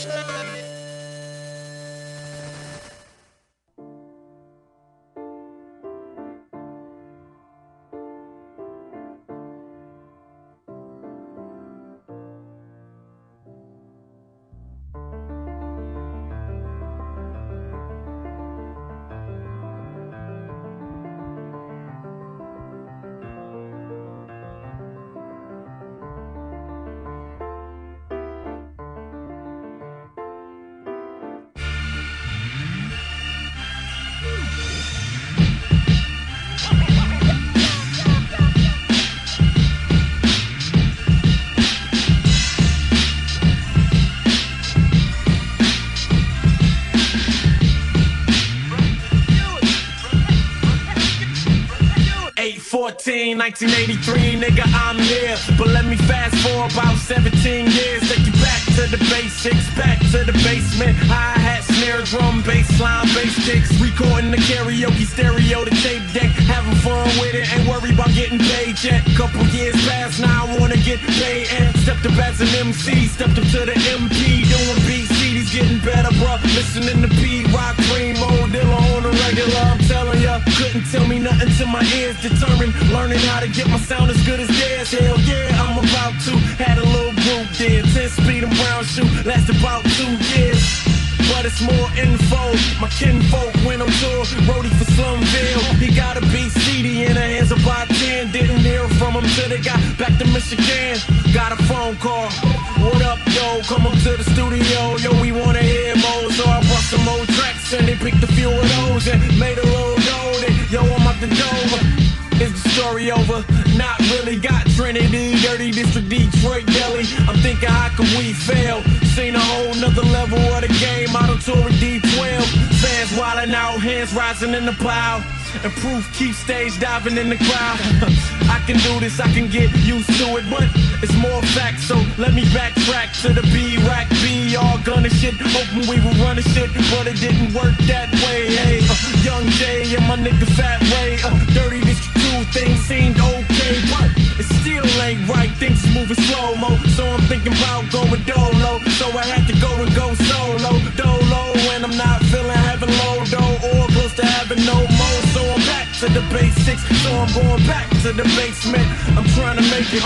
14, 1983, nigga, I'm here. But let me fast forward about 17 years. Take you back to the basics, back to the basement. Hi-hat, snare, drum, bass line, bass sticks. Recording the karaoke stereo, the tape deck. Having fun with it, ain't worried about getting paid yet. Couple years past, now I wanna get paid. And stepped up as an MC, stepped up to the MP. Doing BCD's getting better, bruh. Listening to P-Rock, Primo, Dilla on the regular. I'm telling ya, couldn't tell me nothing till my ears determined. Learning how to get my sound as good as theirs. Hell yeah, I'm about to. Had a little group there, 10 speed and brown shoe. Lasted about 2 years. But it's more info. My kinfolk went on tour, roadie for Slumville. He got a beat CD in the hands of about 10. Didn't hear from him till they got back to Michigan. Got a phone call. What up, yo? Come up to the studio. Yo, we wanna hear more. So I brought some old tracks and they picked a few of those and made a little dough. Yo, I'm out the Dover. Is the story over? Not really. Got Trinity, Dirty District, Detroit, Delhi. I'm thinking, how can we fail? Seen a whole nother level of the game. Out on tour with D12. Fans wildin' out, hands rising in the plow. And proof keeps stage diving in the crowd. I can do this, I can get used to it, but it's more facts, so let me backtrack to the B-Rack, B-all gunning shit, hoping we would run the shit, but it didn't work that way. Hey, Young J and my nigga Fat Ray, Dirty District 2, things seemed okay, but it still ain't right. Things is moving slow-mo, so I'm thinking about going dolo. So I had to go solo, dolo, and I'm not feeling having low dough or close to having no more. So I'm back to the basics, so I'm going back to the basement. I'm trying to make it,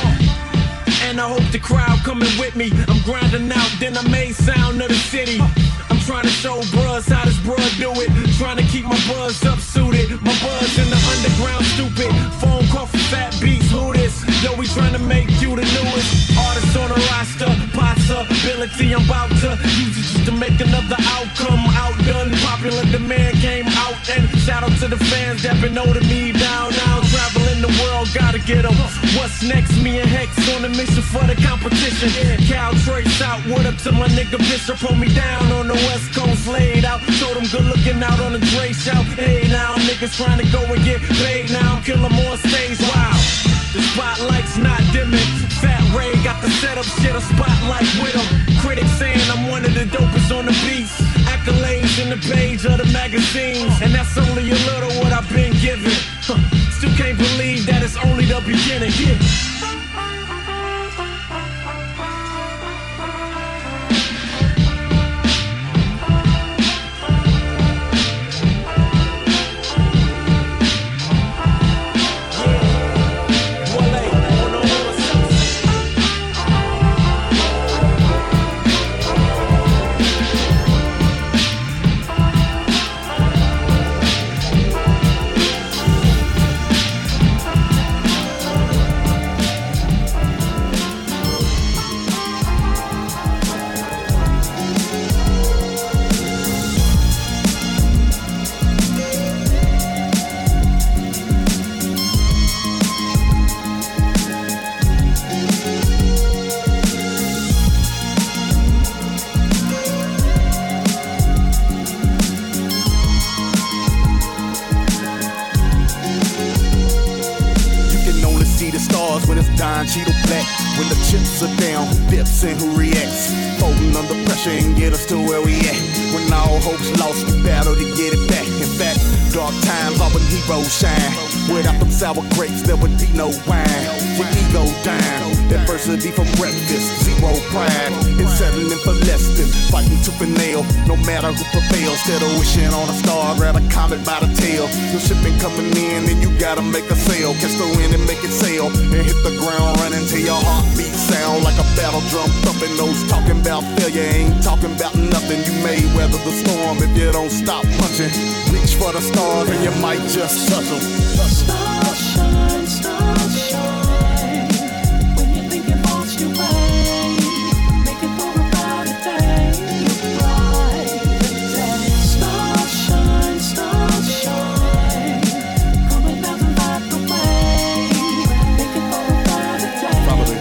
and I hope the crowd coming with me. I'm grinding out, then I made sound of the city. I'm trying to show bros how this bruh do it. Trying to keep my buzz up suited. My buzz in the underground stupid. Phone call for Fat Beats, who this? Yo, we trying to make you the newest artist on the roster. Possibility, I'm about to use it just to make another outcome. Outdone, popular demand came out. And shout out to the fans that been holding me down. Now traveling the world, gotta get them. What's next? Me and Hex on a mission for the competition. Cal Trace out, what up to my nigga Bishop? Hold me down on the West Coast, laid out. Told him good looking out on the Dre shout. Hey now, niggas trying to go and get paid now. I'm killing more stage, wow. The spotlight's not dimming. Fat Ray got the setup shit, a spotlight with him. Critics saying I'm one of the dopest on the beats. Accolades in the page of the magazines. And that's only a little what I've been given. Still can't believe that it's only the beginning. Yeah. Cheeto black. When the chips are down, who dips and who reacts? Folding under pressure and get us to where we at. When all hope's lost, we battle to get it back. In fact, dark times, all when heroes shine. Without them sour grapes, there would be no wine. Your ego down, adversity for breakfast, zero pride. It's settling for less than fighting tooth and nail. No matter who prevails, instead of wishing on a star, grab a comet by the tail. Your shipping coming in and you gotta make a sale. Catch the wind and make it sail, and hit the ground running till your heartbeat sound like a battle drum thumping. Those talking about failure ain't talking about nothing. You may weather the storm if you don't stop punching. Reach for the stars and you might just touch them. Stars shine, stars shine. When you think you've lost your way, make it for a brighter day. Brighter day. Stars shine, stars shine. Coming down to light the way. Make it for a brighter day. Follow me.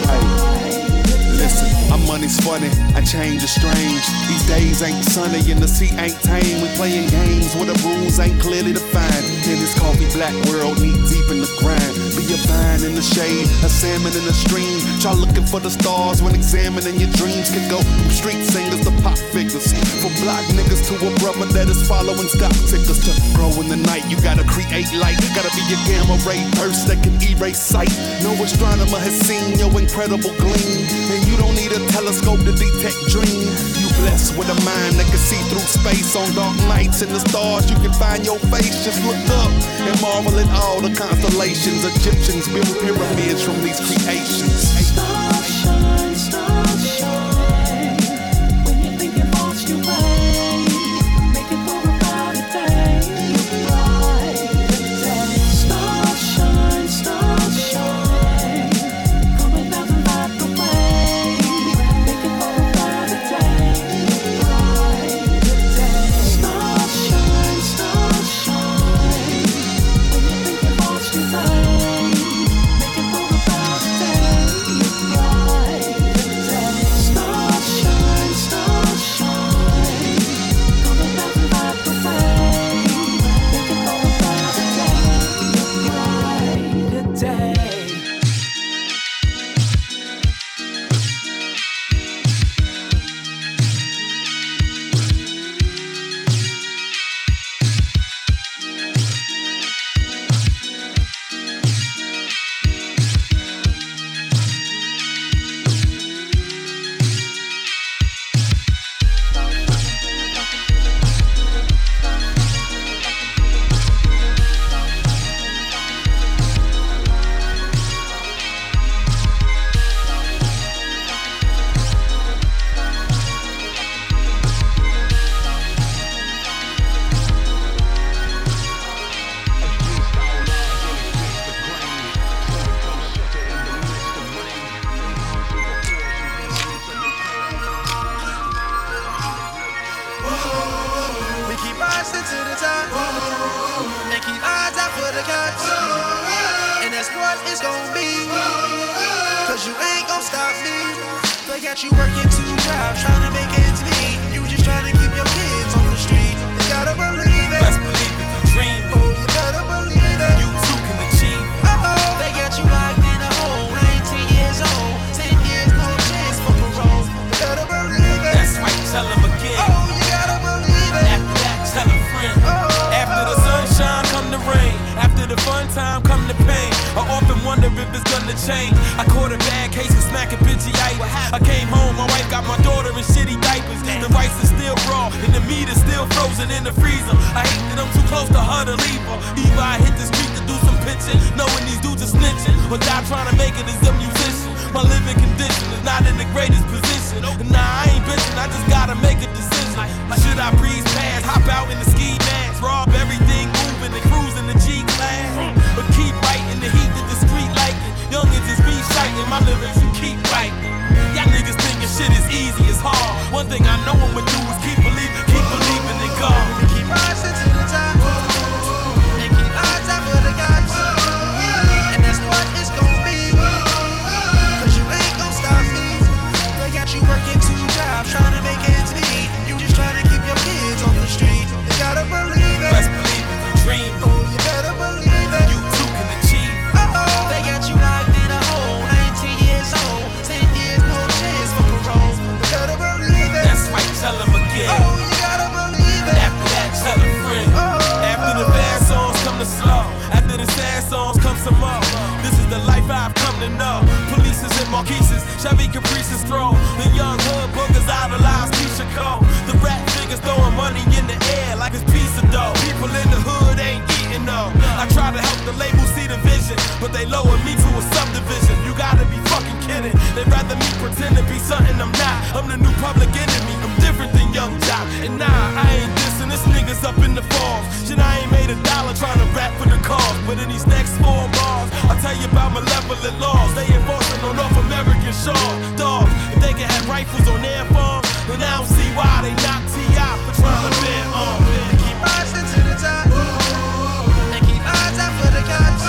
Hey, listen, my money's funny, I change is strange. These days ain't sunny and the sea ain't tame. We playing games where the rules ain't clearly defined. In this coffee black world, knee deep in the grind. Be a vine in the shade, a salmon in the stream. Try looking for the stars when examining your dreams. Can go from street singers to pop figures, from block niggas to a brother that is following stock tickers. To grow in the night, you gotta create light. Gotta be a gamma ray burst that can erase sight. No astronomer has seen your incredible gleam, and you don't need a telescope to detect dream. You blessed with a mind that can see through space. On dark nights in the stars, you can find your face. Just look up and marvel at all the constellations. Egyptians built pyramids from these creations. Stars shine, stars shine. When you think you've lost your way, make it for a brighter day. Brighter day. Stars shine, stars shine. Coming down to light the way. Make it for a brighter day. Brighter day. Stars shine, stars shine. When you think you've lost your way, make it for a brighter day. Brighter day. Stars shine, stars shine. Coming down to light the way. Make it for a brighter day. Brighter day. We keep rising to the top and keep eyes out for the cops. And that's what it's gonna be, cause you ain't gonna stop me. They got you working 2 jobs trying to make ends meet. You just trying to keep your kids on the street. You gotta believe it. Best believe it, you dream. Oh, you better believe it. You too can achieve. Uh-oh, they got you locked in a hole. 19 years old, 10 years, no chance for parole. You better believe it. That's right, tell them again. Oh, you gotta believe it. After that, tell a friend. After the sunshine come the rain. After the fun time come the pain. I often wonder if it's gonna change. I caught a bad case of smacking bitchy ice. I came home, my wife got my daughter in shitty diapers. The rice is still raw and the meat is still frozen in the freezer. I hate that I'm too close to her to leave her. Either I hit the street to do some pitching, knowing these dudes are snitching, or die trying to make it as a musician. My living condition is not in the greatest position. Nah, I ain't bitching, I just gotta make a decision. Should I breeze past, hop out in the ski mask, rob everything moving and cruising the G-Class? But keep writing the heat that the street like it. Youngins just be shiting, my lyrics you keep writing. Y'all niggas thinking shit is easy, it's hard. One thing I know I'ma do is keep believing in God. Keep rising to the top and keep eyes out for the cops. And that's what it's gonna be, getting enough. Polices and Marquises, Chevy Caprices throw. The young hood boogers idolize Keisha Cole. The rap figures throwing money in the air like it's pizza dough. People in the hood ain't eating though. I try to help the label see the vision, but they lower me to a subdivision. You gotta be fucking kidding. They'd rather me pretend to be something I'm not. I'm the new public enemy. I'm different than Young Jock. And nah, I ain't dissing. This nigga's up in the falls. Shit, I ain't made $1 trying to rap for the cause. But in these next 4 bars, I'll tell you about malevolent laws. They enforcing on North American shores. Dogs, if they can have rifles on their farms, then I don't see why they knock T.I. for trying to bear arms. Keep rising to the top and keep eyes out for the cops.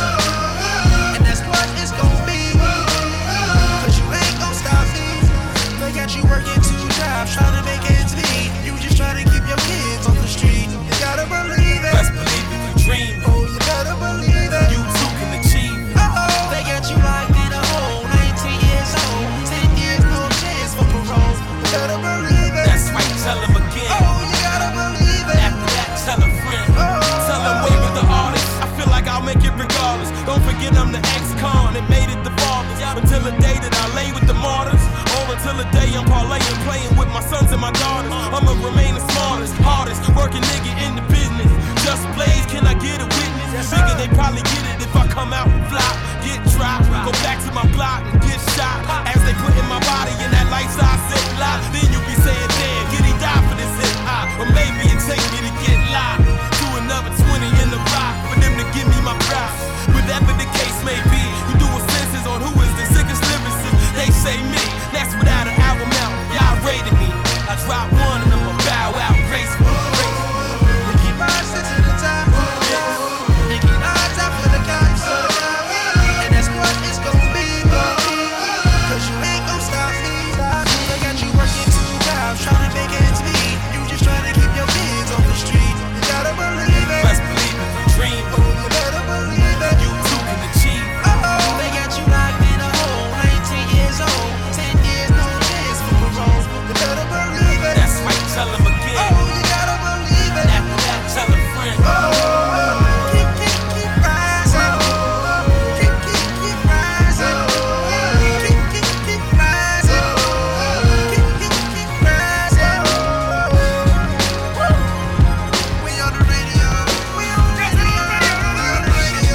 And that's what it's gonna be. Cause you ain't gonna stop me. They got you working 2 jobs trying to make ends meet. You just trying to keep your kids on the street. You gotta believe it. Best believe if you dream. Oh, you better believe it. You too can achieve. They got you locked in a hole, 19 years old, 10 years, no chance for parole. You better believe it. That's right, tell them again. Oh, you gotta believe it. After that, tell a friend. Tell them wave with the artist. I feel like I'll make it regardless. Don't forget I'm the ex-con that made it the farthest. Until the day that I lay with the martyrs. Or until the day I'm parlaying, playing with my sons and my daughters. I'ma remain the smartest, hardest, working nigga in the business. Just blaze, can I get a witness? Figure they probably get it if I come out and fly. Get dropped, go back to my block and get shot. As they put in my body in that life-size set lie. Then you be saying, damn, can he die for this hip-hop? Or maybe it take me to get live. Do another 20 in the rock for them to give me my props. Whatever the case may be, you do a census on who is the sickest lyricist. They say me, that's without an album out. Y'all rated me. I drop one and I'ma bow out gracefully. Keep rising to the top and keep eyes out for the cops. And that's what it's gonna be. Cause you ain't gonna stop me. They got you working 2 jobs trying to make ends meet. You just trying to keep your kids on the street. You gotta believe it. Best believe if you dream. Oh, you better believe it. You too can achieve. They got you locked in a hole, 19 years old, 10 years, no chance for parole. You better believe it. That's right, tell them again. Oh, you gotta believe it. After that, tell a friend. Keep rising. Keep rising. Keep rising. Keep rising. We on the radio. We on the radio. We on the radio.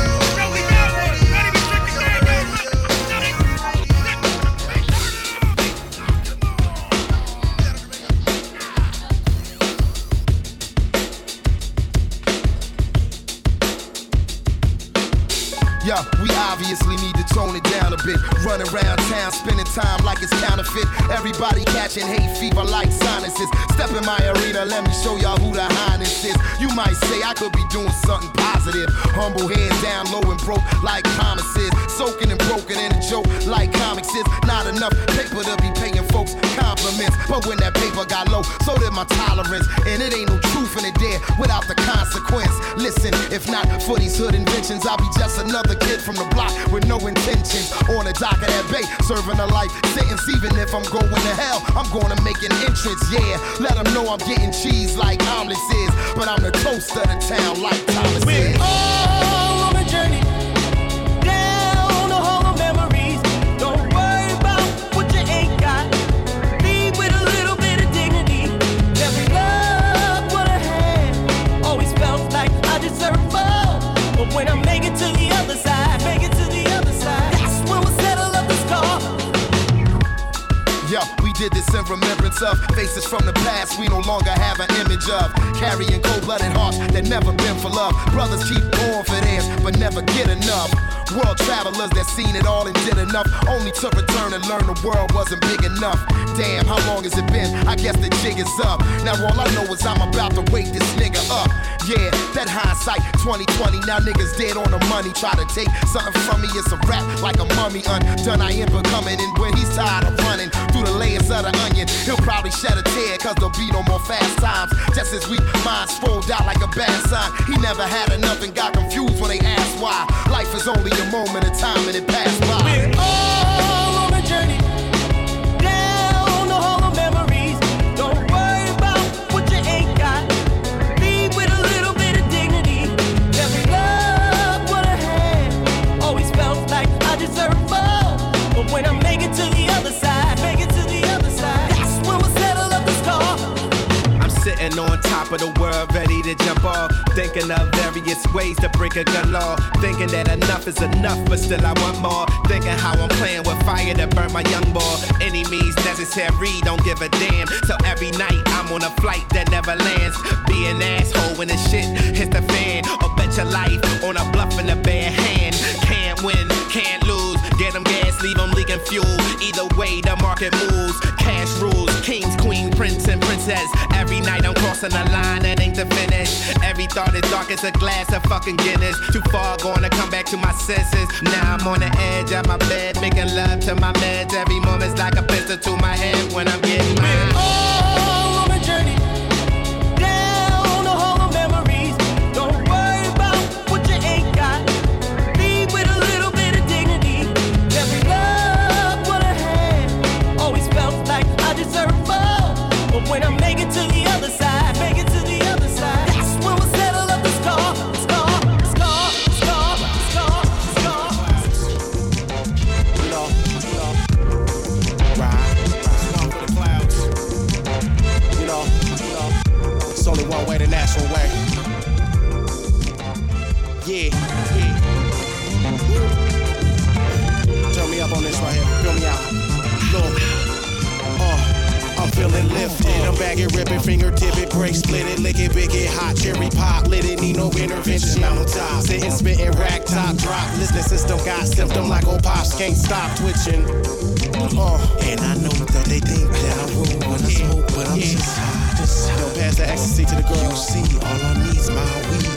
Yeah, we obviously need to tone it down a bit. Running around town, spending time like it's counterfeit. Everybody catching hate fever like sinuses. Step in my arena, let me show y'all who the highness is. You might say I could be doing something positive. Humble head down low and broke like promises. Soaking and broken in a joke like comics is. Not enough paper to be paying folks compliments. But when that paper got low, so did my tolerance. And it ain't no truth in it there without the consequence. Listen, if not for these hood inventions, I'll be just another kid from the block with no intentions. On the dock of that bay, serving a life sentence. Even if I'm going to hell, I'm gonna make an entrance, yeah. Let them know I'm getting cheese like omelets is. But I'm the toast of the town like Thomas is. We're all on a journey down the hall of memories. Don't worry about what you ain't got. Leave with a little bit of dignity. Never loved what I had. Always felt like I deserved more. But when I make it to the other side, that's when we'll settle up the score. Yo, we did this in remembrance of faces from the past we no longer have an image of. Carrying cold-blooded hearts that never been for love. Brothers keep going for theirs, but never get enough. World travelers that seen it all and did enough, only to return and learn the world wasn't big enough. Damn, how long has it been? I guess the jig is up. Now all I know is I'm about to wake this nigga up. Yeah, that hindsight 2020. Now niggas dead on the money. Try to take something from me, it's a rap like a mummy undone. I am becoming, and when he's tired of running through the layers of the onion, he'll probably shed a tear, cause there'll be no more fast times. Just as weak minds fold out like a bad sign. He never had enough and got confused when they asked why. Life is only a moment of time and it passed by. We're all on a journey down the hall of memories. Don't worry about what you ain't got. Leave with a little bit of dignity. Never loved what I had. Always felt like I deserved more. of the world, ready to jump off. Thinking of various ways to break a gun law. Thinking that enough is enough, but still I want more. Thinking how I'm playing with fire to burn my young boy. Any means necessary, don't give a damn. So every night I'm on a flight that never lands. Be an asshole when the shit hits the fan. Or bet your life on a bluff in a bare hand. Can't win, can't lose. Get them gas, leave them leaking fuel. Either way, the market moves. Cash rules, kings, queen, prince, and princess. Every night I'm crossing the line, that ain't the finish. Every thought is dark as a glass of fucking Guinness. Too far gone to come back to my senses. Now I'm on the edge of my bed, making love to my meds. Every moment's like a pistol to my head when I'm getting mine. All on a journey down the hall of memories. Don't worry about what you ain't got. Leave with a little bit of dignity. Never love what I had. Always felt like I deserved more. But when I make it to the other side, that's when we'll settle up the score. It's only one way, the natural way. Yeah. Turn me up on this right here. Fill me out. Look. I'm feeling lifted. I'm bagging, ripping, fingertip it, break, split it, lick it, big it, hot cherry pop, lit it, need no intervention. I'm on top, sitting, spitting, rack top, drop. Listening system got symptom like old pops, can't stop twitching. And I know that they think that I roll when I smoke, but I'm just high. Don't pass the ecstasy to the girl. You see, all I need's my weed.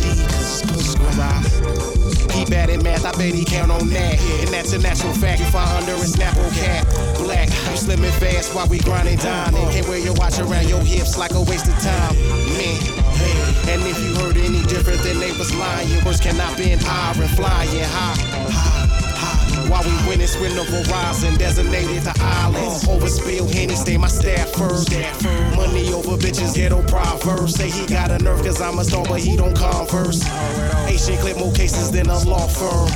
He bad at math, I bet he count on that. And that's a natural fact. You find under a Snapple cap. Black, you slim and fast while we grinding dining. Can't wear your watch around your hips like a waste of time. Man, hey. And if you heard any different, then they was lying. Words cannot bend higher and flying high. While we winning, spin the horizon, designated to islands. Overspill, Henny, stay my staff first. Money over bitches, ghetto proverbs. Say he got a nerve, cause I'm a star, but he don't converse. Asian clip more cases than a law firm.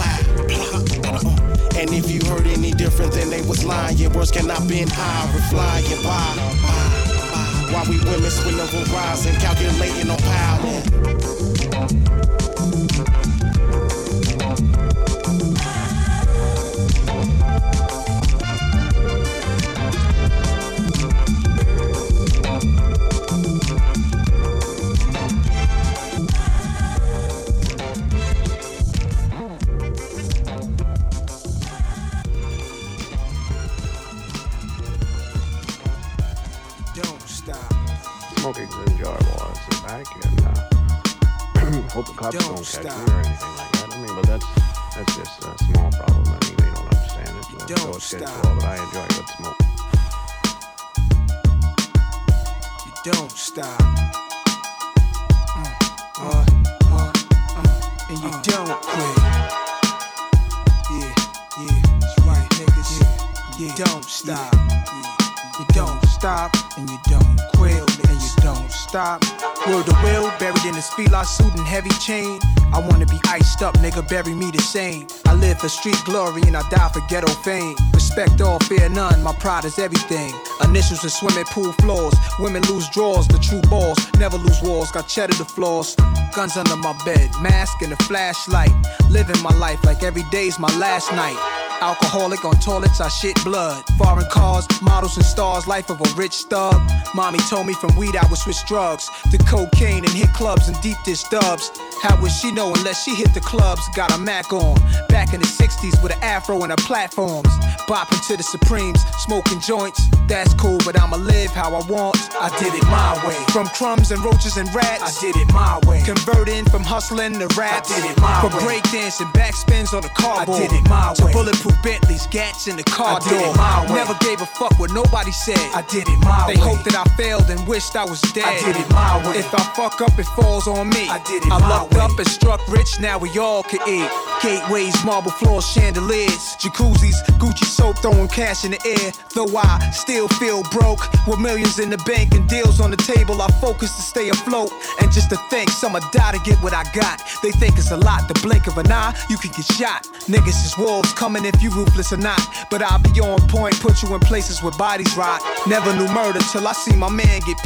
And if you heard any different, then they was lying. Words cannot bend higher, flying by. While we women, spin the horizon, calculating on power. Smoking's enjoyable. I sit back and hope the cops don't catch me or anything like that. I mean, but that's just a small problem. I mean, they don't understand it. So it's good for all, but I enjoy good smoke. You don't stop. And you don't quit. Yeah, that's right, niggas. You don't stop. You don't stop, and you don't quit, and you don't stop. Word to will, buried in his fila suit and heavy chain. I wanna be iced up, nigga, bury me the same. I live for street glory and I die for ghetto fame. Respect all, fear none, my pride is everything. Initials in swimming pool floors. Women lose drawers, the true balls. Never lose walls, got cheddar the floors. Guns under my bed, mask and a flashlight. Living my life like every day's my last night. Alcoholic on toilets, I shit blood. Foreign cars, models and stars, life of a rich thug. Mommy told me from weed I would switch drugs to cocaine and hit clubs and deep dish dubs. How would she know unless she hit the clubs? Got a Mac on, back in the 60s with an afro and her platforms. Bopping to the Supremes, smoking joints. That's cool, but I'ma live how I want. I did it my way. From crumbs and roaches and rats, I did it my way. Converting from hustling to rap, I did it my way. From breakdancing, backspins on the cardboard, I did it my way. To bulletproof Bentleys, gats in the car door. I did it my way. Never gave a fuck what nobody said. I did it my way. They hoped that I failed and wished I was dead. I did it my way. If I fuck up, it falls on me. I did it my way. I lucked up and struck rich, now we all could eat. Gateways, marble floors, chandeliers, jacuzzis, Gucci soap, throwing cash in the air. Though I still feel broke, with millions in the bank and deals on the table, I focus to stay afloat. And just to think, some'll die to get what I got. They think it's a lot, the blink of an eye, you can get shot. Niggas is wolves coming if you ruthless or not. But I'll be on point, put you in places where bodies rot. Never knew murder till I see my man get popped.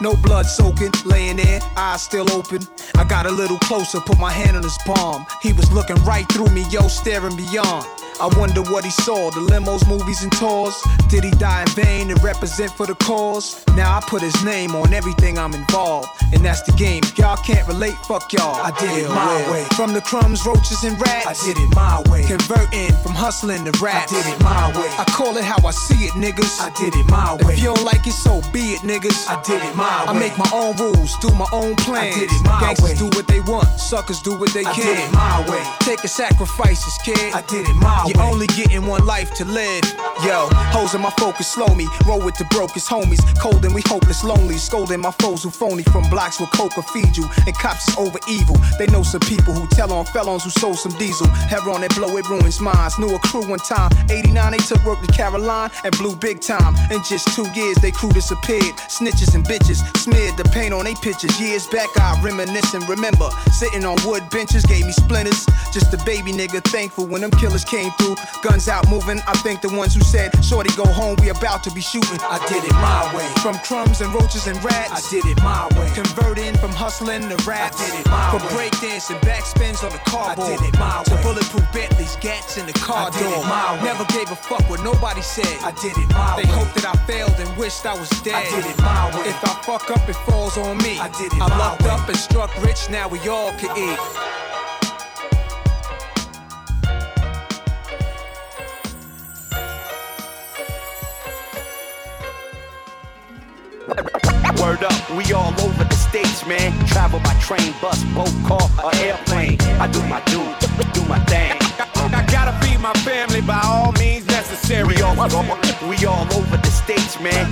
no blood soaking, laying there, eyes still open. I got a little closer, put my hand on his palm. He was looking right through me, yo, staring beyond. I wonder what he saw, the limos, movies, and tours. Did he die in vain and represent for the cause? Now I put his name on everything I'm involved, and that's the game. Y'all can't relate, fuck y'all. I did it my way. From the crumbs, roaches, and rats, I did it my way. Converting from hustling to rap, I did it my way. I call it how I see it, niggas. I did it my way. If you don't like it, so be it, niggas. I did it my way. I make my own rules, do my own plans. I did it my way. Gangsters do what they want, suckers do what they can. I did it my way. Take a sacrifices, kid. I did it my way. You're only getting one life to live. Yo, hoes in my focus, slow me. Roll with the brokest homies. Cold and we hopeless, lonely. Scolding my foes who phony from blocks where coca feed you. And cops is over evil. They know some people who tell on felons who sold some diesel. Heron that blow, it ruins minds. Knew a crew one time. 89, they took work to Caroline and blew big time. In just 2 years, they crew disappeared. Snitches and bitches smeared the paint on they pictures. Years back, I reminisce and remember. Sitting on wood benches, gave me splinters. Just a baby nigga, thankful when them killers came through. Guns out moving, I think the ones who said, shorty go home, we about to be shooting. I did it my way. From crumbs and roaches and rats, I did it my way. Converting from hustling to rap, I did it my way. From breakdancing, backspins on the cardboard, I did it my way. To bulletproof Bentleys, gats in the car door. Never gave a fuck what nobody said. I did it my way. They hoped that I failed and wished I was dead. I did it my way. If I fuck up, it falls on me. I did it my way. I lucked up and struck rich, now we all can eat. Word up, we all over the states, man. Travel by train, bus, boat, car, or airplane. I do my thing. I gotta feed my family by all means necessary. We all over the states, man.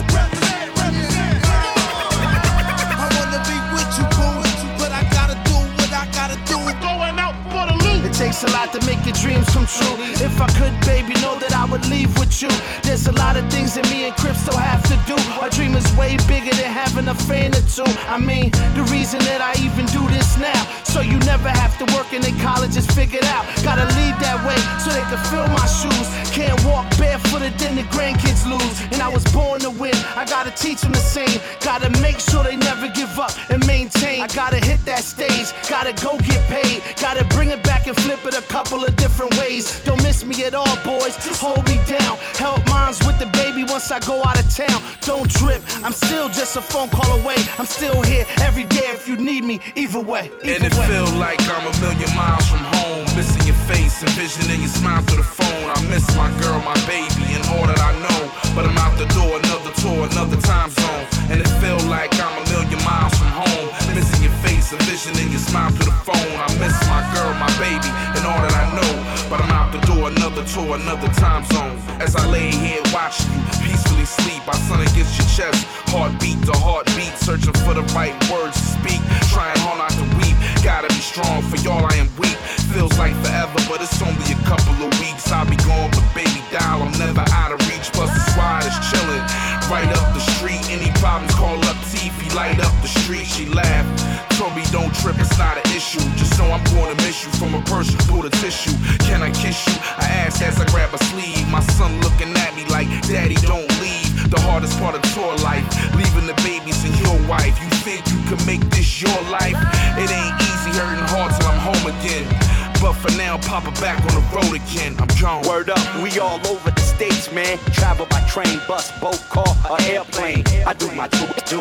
I wanna be with you, boo, but I gotta do what I gotta do. Going out for the loot. It takes a lot to make your dreams come true. If I could, baby, know that I would leave with you. There's a lot of things that me and Crypto have to do. Our dream is way bigger than having a fan or two. I mean, the reason that I even do this now, so you never have to work and in college is figured out. Gotta lead that way so they can fill my shoes. Can't walk barefooted, then the grandkids lose. And I was born to win, I gotta teach them the same. Gotta make sure they never give up and maintain. I gotta hit that stage, gotta go get paid. Gotta bring it back and flip it a couple of different ways. Don't miss me at all, boys, hold me down. Help moms with the baby once I go out of town. Don't trip, I'm still just a phone call away. I'm still here every day if you need me, either way. And it feel like I'm a million miles from home. Missing your face, envisioning your smile through the phone. I miss my girl, my baby, and all that I know. But I'm out the door, another tour, another time zone. And it feel like I'm a million miles from home. Missing your face, envisioning your smile through the phone. I miss my girl, my baby, and all that I know. But I'm out the door, another tour, another time zone. As I lay here watching you peacefully sleep, I sun against your chest, heartbeat to heartbeat, searching for the right words to speak, trying hard not to weep. Gotta be strong, for y'all I am weak. Feels like forever, but it's only a couple of weeks. I'll be gone, but baby dial, I'm never out of reach. Plus the squad is chilling right up the street. Any problems, call up Tiffy, light up the street. She laughed, told me don't trip, it's not an issue. Just know I'm gonna miss you from a person who pulled a tissue. Can I kiss you? I asked as I grab a sleeve. My son looking at me like, Daddy, don't leave. The hardest part of tour life, leaving the babies and your wife. You think you can make this your life? It ain't easy, hurting hard till I'm home again. But for now, Papa back on the road again. I'm gone. Word up, we all over the states, man. Travel by train, bus, boat, car, or airplane. I do my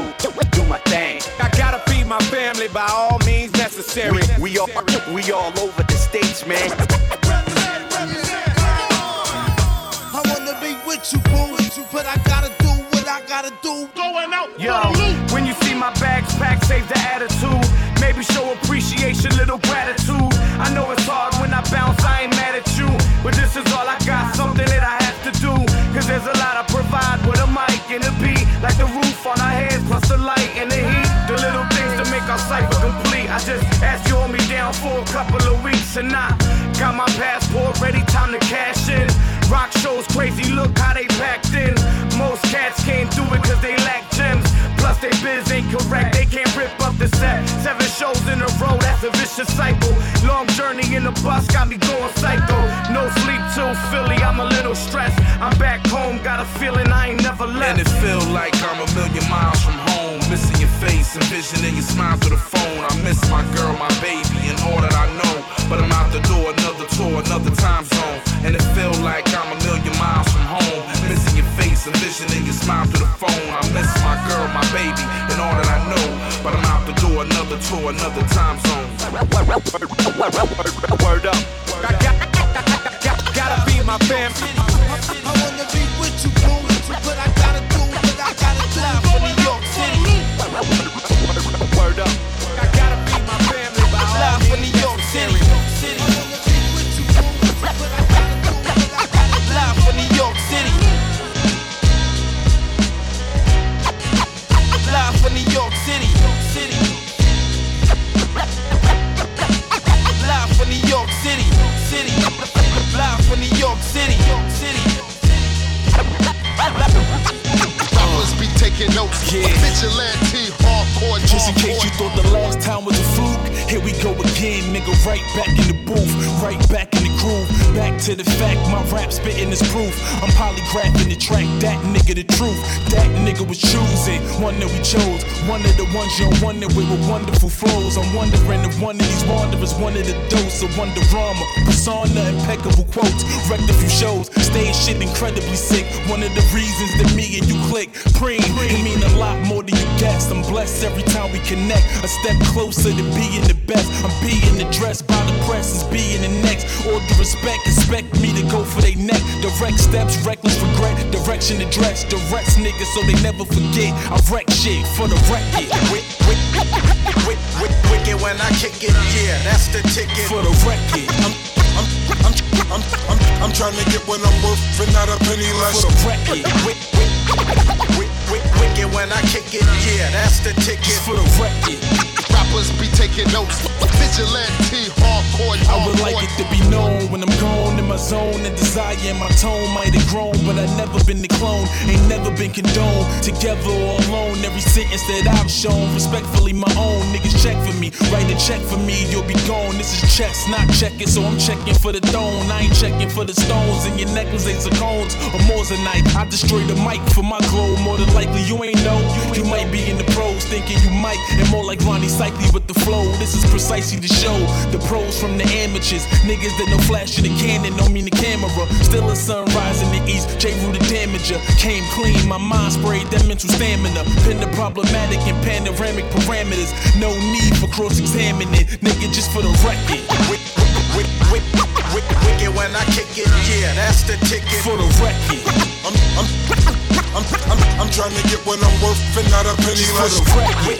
thing. I gotta feed my family by all means necessary. We all over the states, man. I wanna be with you, boo, but I gotta do what I gotta do. Going out. Yo, when you see my bags packed, save the attitude. Maybe show appreciation, little gratitude. I know it's hard when I bounce, I ain't mad at you. But this is all I got, something that I have to do. Cause there's a lot I provide with a mic and a beat. Like the roof on our heads, plus the light and the heat. The little things to make our cipher complete. I just asked you hold me down for a couple of weeks. And I got my passport ready, time to cash in. Rock shows crazy, look how they packed in. Most cats can't do it cause they lack gems. Plus they biz ain't correct, they can't rip up the set. 7 shows in a row, that's a vicious cycle. Long journey in the bus got me going psycho. No sleep till Philly, I'm a little stressed. I'm back home, got a feeling I ain't never left. And it feel like I'm a million miles from home, missing your face and visioning your smile through the phone. I miss my girl, my baby, and all that I know. But I'm out the door, another tour, another time zone. And it feel like I'm a million miles from home, missing your face and visioning your smile through the phone. I miss my girl, my baby, and all that I know. But I'm out the door, another tour, another time zone. Word up. Gotta be my fam. I wanna be with you, but I gotta do what I gotta do for New York City. Word up. I gotta be my family, but I love for New York City. I wanna be with you, but I gotta do what I gotta do. Love for New York City. Love for New York City. Love for New York City. Live for New York City. Rappers be taking notes. Vigilante, hardcore. Just in case you thought the last time was a fluke, here we go again, nigga. Right back in the booth, right back in the groove. Back to the fact, my rap spitting is proof. I'm polygraphing the track, that nigga the truth. That nigga was choosing, one that we chose. One of the ones you don't wonder with wonderful flows. I'm wondering if one of these wanderers wanted a dose of Wonderama. Persona, impeccable quotes, wrecked a few shows. Staying shit incredibly sick. One of the reasons that me and you click. Preem, it mean a lot more than you guessed. I'm blessed every time we connect. A step closer to being the best. I'm being addressed by the press as being the next. All due respect, expect me to go for they neck. Direct steps, reckless regret. Direction address, directs niggas so they never forget. I wreck shit for the record. Wicked when I kick it, yeah, that's the ticket. For the record, I'm trying to get what I'm worth, and not a penny less. For the record, wicked when I kick it, yeah, that's the ticket. For the record, rappers be taking notes. Vigilante, hardcore. I would like it to be known when I'm gone in my zone and desire in my tone might have grown, but I never been the clone, ain't never been condoned. Together or alone, every sentence that I've shown, respectfully my own. Niggas check for me, write a check for me, you'll be gone. This is chess, not checking, so I'm checking for the throne. I ain't checking for the stones in your necklace, ain't the cones or moissanite. I destroy the mic for my glow. More than likely you ain't know. You might be in the pros thinking you might, and more like Ronnie Cycli with the flow. This is precisely the show. The pros from the amateurs, niggas that know flash in the cannon, don't mean the camera. Still a sunrise in the east, J. Rue the damager. Came clean, my mind sprayed that mental stamina. Pin the problematic and panoramic parameters. No need for cross-examining, nigga, just for the record. Wicked when I kick it, yeah, that's the ticket. For the record, I'm trying to get what I'm worth, and not a penny less. For the record,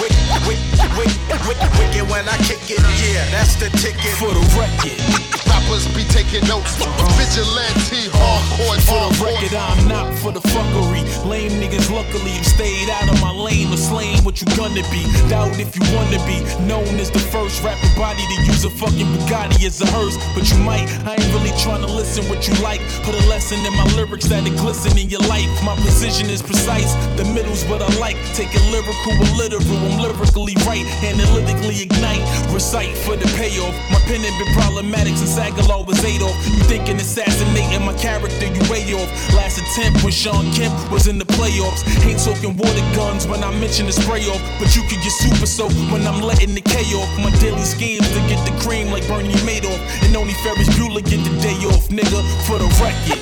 wicked when I kick it, yeah, that's the ticket. For the record, rappers be taking notes. Vigilante, hardcore. For the record, I'm not for the fuckery. Lame niggas luckily have stayed out of my lane or slain what you gonna be. Doubt if you wanna be known as the first rapper body to use a fucking Bugatti as a hearse. But you might, I ain't really trying to listen what you like. Put a lesson in my lyrics that'll glisten in your life. My position is precise, the middle's what I like. Take it lyrical or literal, I'm lyrically right. Analytically ignite, recite for the payoff. My pen ain't been problematic since Aguilar was Adolf. You thinking assassinating my character, you way off. Last attempt when Sean Kemp was in the playoffs. Ain't talking water guns when I mention the spray off, but you could get super soaked when I'm letting the K off. My daily schemes to get the cream like Bernie Madoff, and only Ferris Bueller get the day off, nigga, for the record.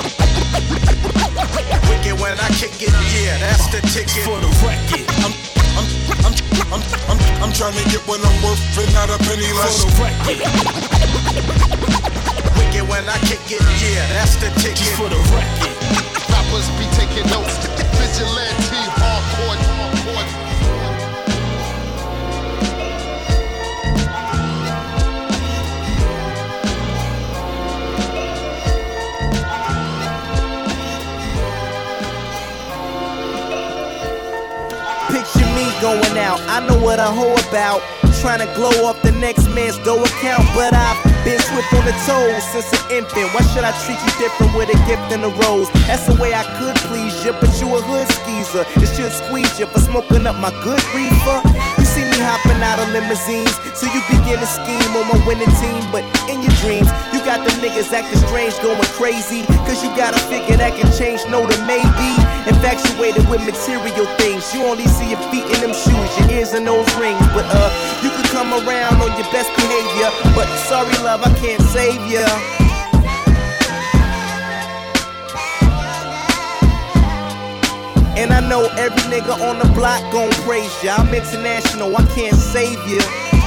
Wicked when I kick it, yeah, that's the ticket. For the record, I'm trying to get what I'm worth, and not a penny less. For the record, wicked when I kick it, yeah, that's the ticket. For the record, rappers be taking notes. Vigilante, hardcore. Picture me going out, I know what I hoe about. Trying to glow up the next man's dough account, but I've been swift on the toes since an infant. Why should I treat you different with a gift and a rose? That's the way I could please you, but you a hood skeezer. It should squeeze you for smoking up my good reefer. You see me hopping out of limousines, so you begin to scheme on my winning team. But in your dreams, you got them niggas acting strange, going crazy, cause you got a figure that can change no to maybe. Infatuated with material things, you only see your feet in them shoes, your ears in those rings. But you could come around on your best behavior, but sorry love, I can't save ya. And I know every nigga on the block gon' praise ya. I'm international, I can't save ya.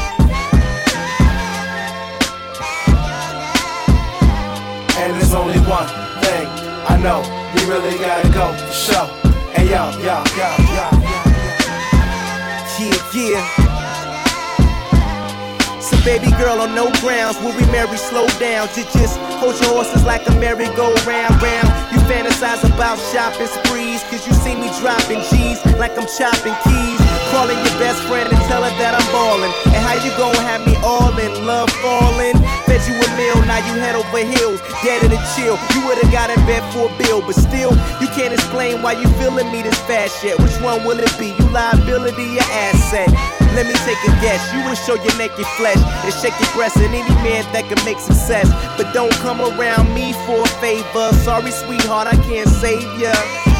And there's only one thing I know, we really gotta go for show. Hey yo, yo, yo, yo, yo. Yeah. So baby girl, on no grounds will we marry, slow down. You just hold your horses like a merry-go-round, round. You fantasize about shopping sprees, cause you see me dropping G's like I'm chopping keys. Calling your best friend and tell her that I'm ballin'. And how you gon' have me all in love falling? Fed you a meal, now you head over heels, dead in the chill. You would've got in bed for a bill, but still, you can't explain why you feeling me this fast yet. Which one will it be? You liability or asset? Let me take a guess. You will show your naked flesh and shake your breasts and any man that can make success. But don't come around me for a favor. Sorry, sweetheart, I can't save ya.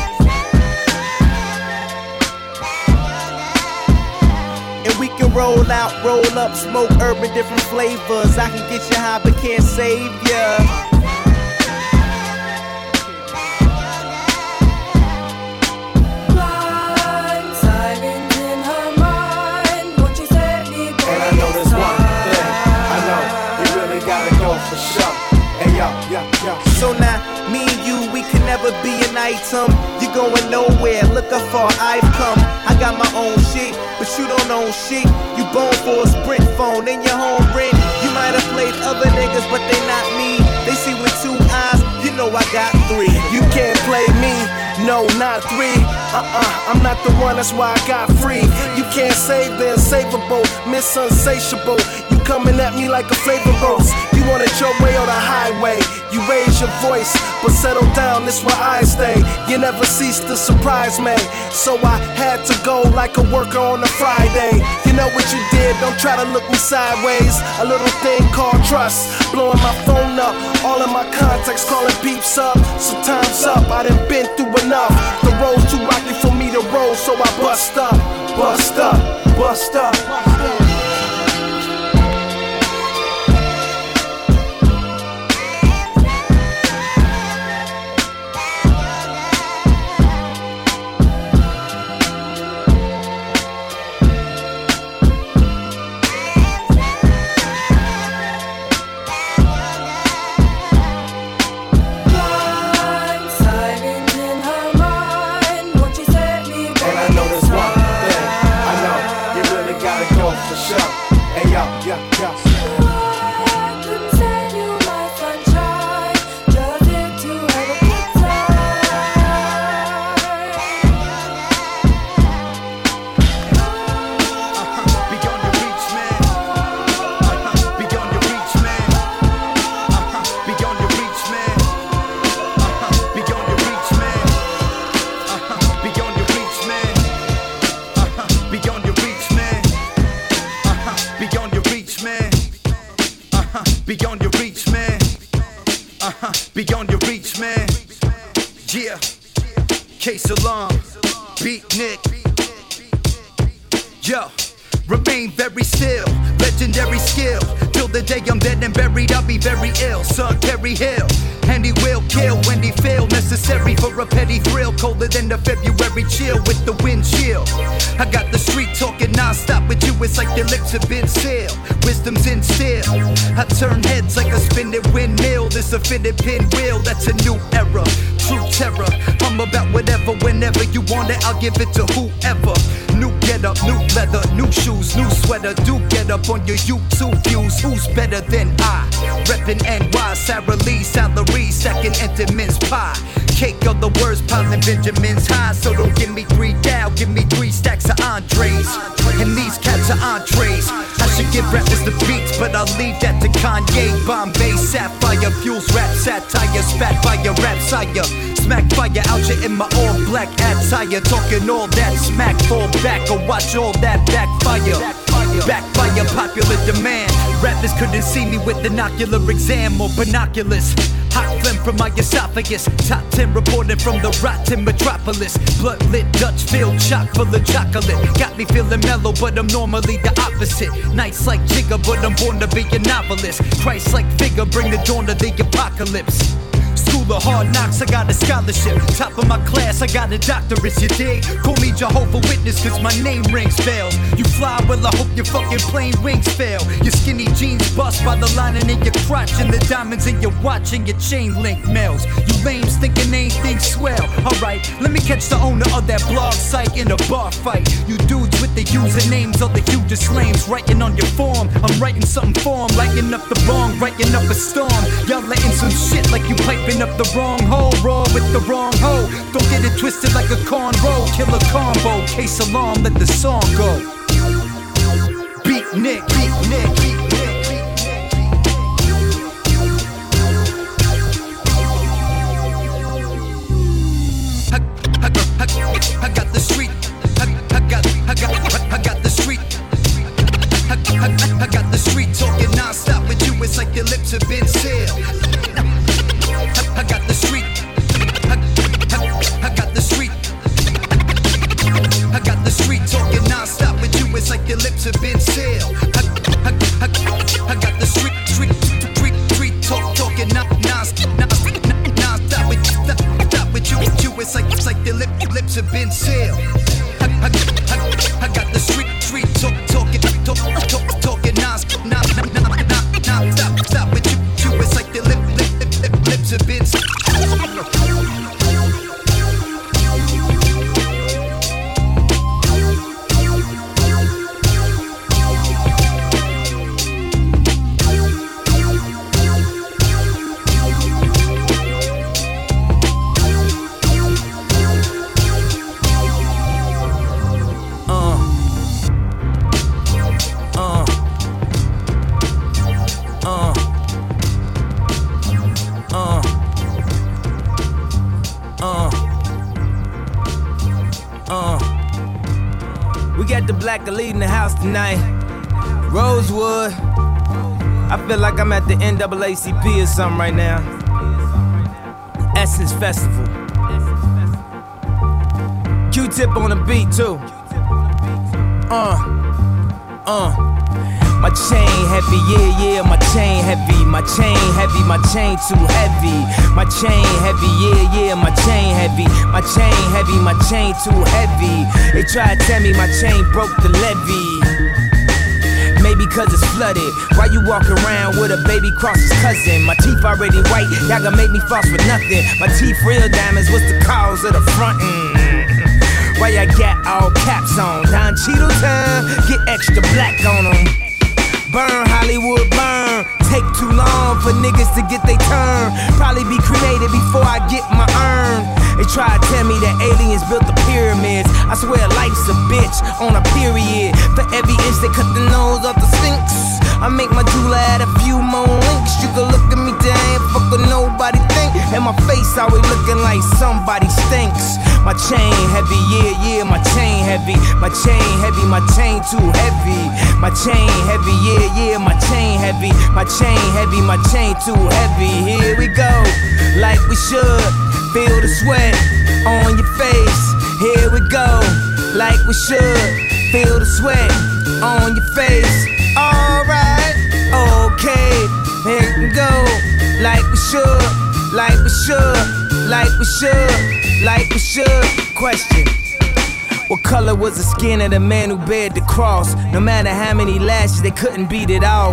And we can roll out, roll up, smoke urban, different flavors. I can get you high, but can't save ya. So now, me and you, we can never be an item. You going nowhere, look how far I've come. I got my own shit, but you don't own shit. You born for a Sprint phone in your home rent. You might have played other niggas, but they not me. They see with 2 eyes, you know I got 3. You can't play me, no, not 3. I'm not the one, that's why I got free. You can't save the unsavable, miss unsatiable. You coming at me like a flavor rose. You want it your way or the highway. You raise your voice, but settle down, this where I stay. You never cease to surprise me, so I had to go like a worker on a Friday. You know what you did, don't try to look me sideways. A little thing called trust, blowing my phone up. All of my contacts calling peeps up, so time's up, I done been through enough. The road's too rocky for me to roll, so I bust up, bust up, bust up. Beyond your reach, man. Beyond your reach, man. Yeah. K-Salam, Beat Nick. Yo, remain very still, legendary skill. Till the day I'm dead and buried, I'll be very ill. Son, Terry Hill, and he will kill when he feel necessary for a petty thrill. Colder than the February chill with the wind chill. I got the street talking non-stop with you, it's like their lips have been sealed. Wisdom's in still. I turn heads like a spinning windmill. This a fitted pinwheel, that's a new era. True terror, I'm about whatever, whenever you want it, I'll give it to whoever. New get up, new leather, new shoes, new sweater. Do get up on your YouTube views. Who's better than I? Reppin' NY, Sarah Lee, salary, second enter mince pie. cake of the words piling Benjamins high. So don't give me 3 down, give me 3 stacks of entrees. And these cats are entrees. I should give rappers the beats, but I'll leave that to Kanye. Bombay, Sapphire, fuels rap satire, spat by your rap sire. Smack fire out you in my all black attire. Talking all that smack, fall back or watch all that backfire. Backfire, popular demand. Rappers couldn't see me with binocular exam or binoculars. Hot phlegm from my esophagus. Top 10 reported from the rotten metropolis. Blood lit Dutch filled chock full of chocolate. Got me feeling mellow, but I'm normally the opposite. Nice like Jigga, but I'm born to be a novelist. Christ-like figure, bring the dawn to the apocalypse. School of hard knocks, I got a scholarship. Top of my class, I got a doctorate, you dig? Call me Jehovah Witness, cause my name rings bells. You fly, well I hope your fucking plane wings fail. Your skinny jeans bust by the lining in your crotch, and the diamonds in your watch and your chain link mails. You lames thinking anything swell. Alright, let me catch the owner of that blog site in a bar fight. You dudes with the usernames are the hugest lames. Writing on your form, I'm writing something for 'em. Lighting up the bong, writing up a storm. Y'all letting some shit like you piping up the wrong hole. Raw with the wrong hoe. Don't get it twisted like a cornrow. Killer combo, case alarm, let the song go. Beat Nick, beat Nick, beat Nick. I got the street. I got the street. I got the street talking non-stop with you. It's like your lips have been sealed. I got the street. I got the street. I got the street talking non-stop with you. It's like your lips have been sealed. I got the street talking non-stop with you. It's like your lips have been sealed. I got the street talking non-stop with you. It's like your lips have been sealed. We got the black elite in the house tonight. Rosewood. I feel like I'm at the NAACP or something right now. Essence Festival. Q-tip on the beat too. My chain heavy, yeah, my chain heavy. My chain heavy, my chain too heavy. My chain heavy, yeah, my chain heavy. My chain heavy, my chain too heavy. They try to tell me my chain broke the levee. Maybe cause it's flooded. Why you walk around with a baby cross his cousin? My teeth already white, y'all gonna make me floss for nothing. My teeth real diamonds, what's the cause of the frontin'? Why y'all got all caps on? Don Cheadle time, get extra black on them. Burn, Hollywood, burn. Take too long for niggas to get they turn. Probably be cremated before I get my urn. They try to tell me that aliens built the pyramids. I swear life's a bitch on a period. For every inch they cut the nose off the Sphinx. I make my jeweler add a few more links. You can look at me down, fuck what nobody think. And my face always looking like somebody stinks. My chain heavy, yeah, my chain heavy. My chain heavy, my chain too heavy. My chain heavy, yeah, my chain heavy. My chain heavy, my chain too heavy. Here we go, like we should. Feel the sweat on your face. Here we go, like we should. Feel the sweat on your face. Alright, okay, here we go, like we should, like we should, like we should, like we should. Question: what color was the skin of the man who bared the cross? No matter how many lashes, they couldn't beat it off.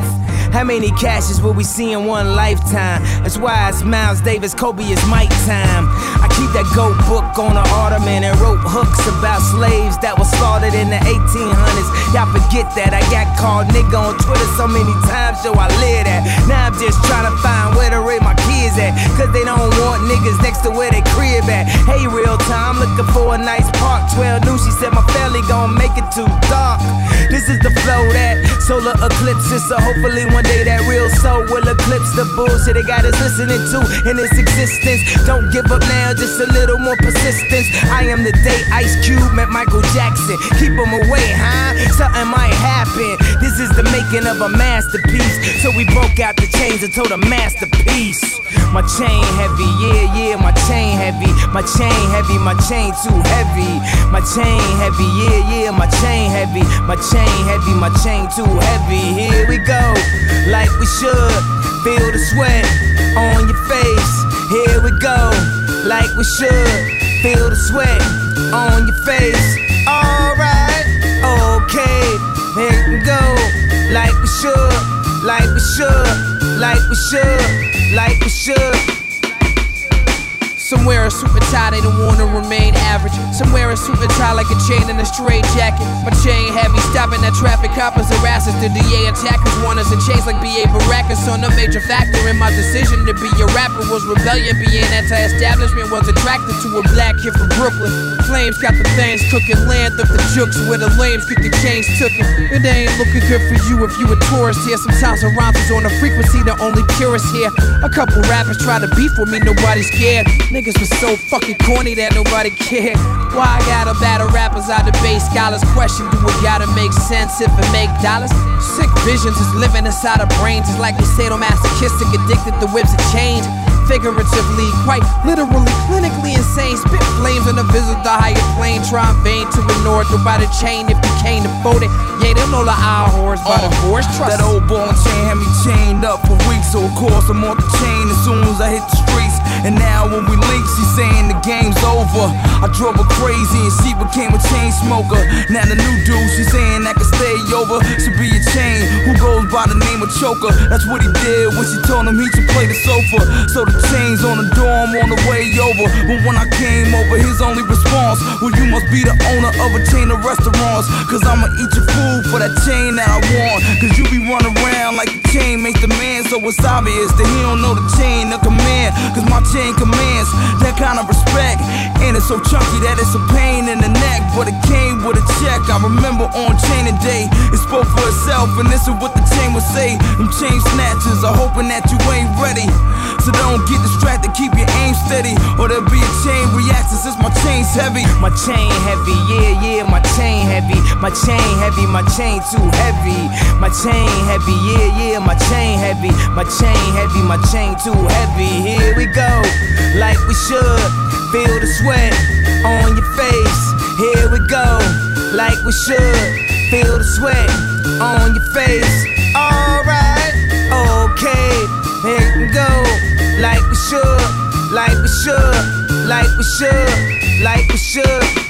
How many cashes will we see in one lifetime? That's why it's Miles Davis, Kobe is Mike time. I keep that goat book on the ottoman and wrote hooks about slaves that were slaughtered in the 1800s. Y'all forget that. I got called nigga on Twitter so many times, yo, I live that. Now I'm just trying to find where to raise my kids at, cause they don't want niggas next to where they crib at. Hey, real time, looking for a nice park. 12 knew she said my family gon' make it too dark. This is the flow that solar eclipses, so hopefully one day that real soul will eclipse the bullshit they got us listening to in its existence. Don't give up now, just a little more persistence. I am the day Ice Cube met Michael Jackson. Keep him away, huh? Something might happen. This is the making of a masterpiece. So we broke out the chains and told a masterpiece. My chain heavy, yeah, my chain heavy. My chain heavy, my chain too heavy. My chain heavy, yeah, my chain heavy. My chain heavy, my chain too heavy. Here we go, like we should. Feel the sweat on your face. Here we go, like we should. Feel the sweat on your face. Alright, okay, here we go, like we should, like we should, like we should, like we should. Somewhere a suit and tie, they don't wanna remain average. Somewhere a suit and tie like a chain and a straight jacket. My chain heavy, stopping that traffic, coppers harass us. The DA attackers want us in chains like B.A. Baracus. On a major factor in my decision to be a rapper was rebellion. Being anti-establishment was attracted to a black kid from Brooklyn. Flames got the things cooking, land of the jukes where the lames get the chains tookin'. It ain't looking good for you if you a tourist here. Sometimes the rhymes is on a frequency, the only purist here. A couple rappers try to beef with me, nobody's scared. Niggas was so fucking corny that nobody cared. Why I gotta battle rappers, I debate scholars. Question, do it gotta make sense if it make dollars? Sick visions is living inside our brains. It's like we sadomasochistic, addicted to whips and chains. Figuratively, quite literally, clinically insane. Spit flames on the visit the higher plane. Try in vain to ignore it. By the chain if you came to fold it. Yeah, they know the eye horse by the force. Trust that old ball and chain had me chained up for weeks. So of course I'm off the chain as soon as I hit the streets. And now when we link, she's saying the game's over. I drove her crazy and she became a chain smoker. Now the new dude, she's saying I can stay over. Should be a chain who goes by the name of Choker. That's what he did when she told him he should play the sofa. So the chains on the door, I'm on the way over. But when I came over, his only response, well, you must be the owner of a chain of restaurants. Cause I'ma eat your food for that chain that I want. Cause you be running around like the chain makes the man. So it's obvious that he don't know the chain of command. Cause my chain commands that kind of respect. And it's so chunky that it's a pain in the neck. But it came with a check. I remember on chaining day, it spoke for itself. And this is what the chain would say. Them chain snatchers are hoping that you ain't ready. So don't get distracted, keep your aim steady, or there'll be a chain reaction since my chain's heavy. My chain heavy, yeah, my chain heavy. My chain heavy, my chain too heavy. My chain heavy, yeah, my chain heavy. My chain heavy, my chain too heavy. Here we go, like we should. Feel the sweat on your face. Here we go, like we should. Feel the sweat on your face. Alright, okay, here we go. Like we should, like we should, like we should, like we should.